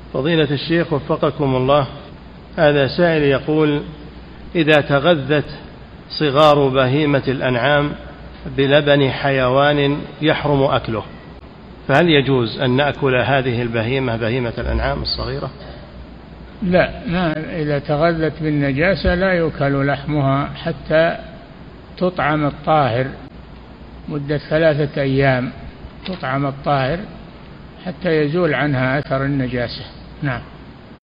فضيلة الشيخ وفقكم الله، هذا سائل يقول: إذا تغذت صغار بهيمة الأنعام بلبن حيوان يحرم أكله، فهل يجوز أن نأكل هذه البهيمة، بهيمة الأنعام الصغيرة؟ لا، إذا تغذت بالنجاسة لا يؤكل لحمها حتى تطعم الطاهر مدة 3 أيام، تطعم الطاهر حتى يزول عنها أثر النجاسة. نعم.